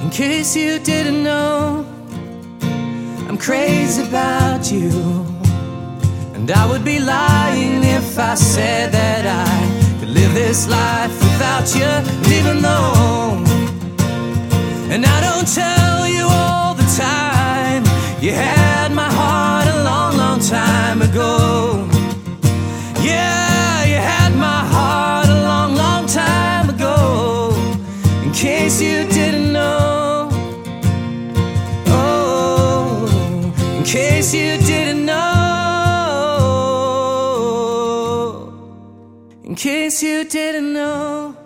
In case you didn't know, I'm crazy about you. And I would be lying if I said that I could live this life without you. And even though, and I don't tell you all the time, you had my heart a long, long time ago. Yeah, you had my heart a long, long time ago. In case you didn't know, oh, in case you didn't know, in case you didn't know.